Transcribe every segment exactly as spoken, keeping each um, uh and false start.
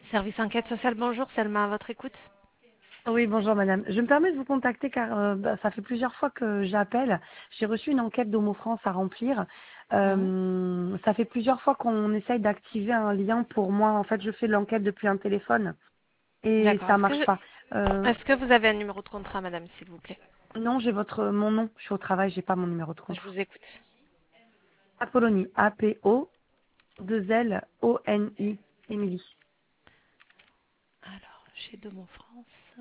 Service enquête sociale, bonjour, Selma, à votre écoute. Oui, bonjour madame. Je me permets de vous contacter car euh, bah, ça fait plusieurs fois que j'appelle. J'ai reçu une enquête d'Homo France à remplir. Mhm. Euh, ça fait plusieurs fois qu'on essaye d'activer un lien pour moi. En fait, je fais l'enquête depuis un téléphone et D'accord. ça Est-ce que, marche pas. Euh, est-ce que vous avez un numéro de contrat, madame, s'il vous plaît? non, j'ai votre mon nom. Je suis au travail, j'ai pas mon numéro de Je contrat. vous écoute. Apollonie, A P O deux L O N I, Émilie. Alors, chez Domo France.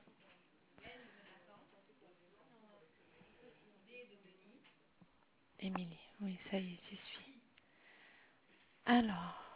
Émilie, oui, ça y est, j'y suis. Alors,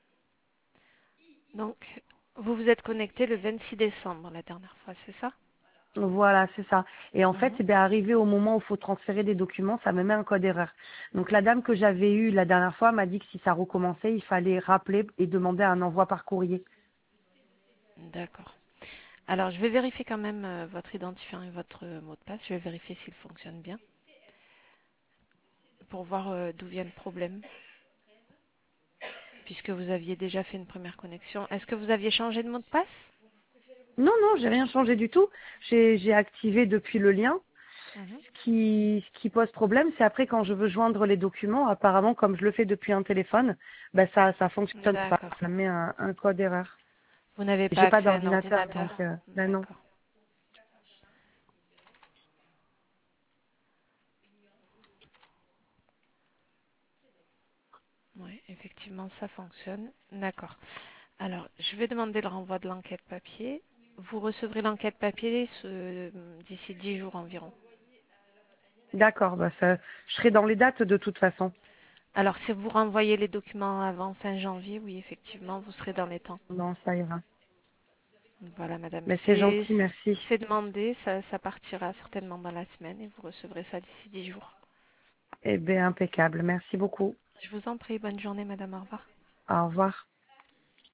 donc, vous vous êtes connecté le vingt-six décembre, la dernière fois, c'est ça? Voilà, c'est ça. Et en fait, Mhm. eh bien, arrivé au moment où il faut transférer des documents, ça me met un code erreur. Donc la dame que j'avais eue la dernière fois m'a dit que si ça recommençait, il fallait rappeler et demander un envoi par courrier. D'accord. Alors, je vais vérifier quand même euh, votre identifiant et votre euh, mot de passe. Je vais vérifier s'il fonctionne bien pour voir euh, d'où vient le problème, puisque vous aviez déjà fait une première connexion. Est-ce que vous aviez changé de mot de passe? Non, non, j'ai rien changé du tout. J'ai j'ai activé depuis le lien. Mhm. Ce qui, ce qui pose problème, c'est après quand je veux joindre les documents, apparemment, comme je le fais depuis un téléphone, ben ça, ça fonctionne pas. D'accord. Ça met un, un code erreur. Vous n'avez pas J'ai pas accès à un d'ordinateur, donc ordinateur? euh, ben non. D'accord. Oui, effectivement, ça fonctionne. D'accord. Alors, je vais demander le renvoi de l'enquête papier. Vous recevrez l'enquête papier ce- d'ici dix jours environ. D'accord, bah ça, je serai dans les dates de toute façon. Alors, si vous renvoyez les documents avant fin janvier, oui, effectivement, vous serez dans les temps. Non, ça ira. Voilà, madame. Mais c'est C'est gentil, merci. c'est demandé, ça, ça partira certainement dans la semaine et vous recevrez ça d'ici dix jours. Eh bien, impeccable. Merci beaucoup. Je vous en prie, bonne journée, madame. Au revoir. Au revoir.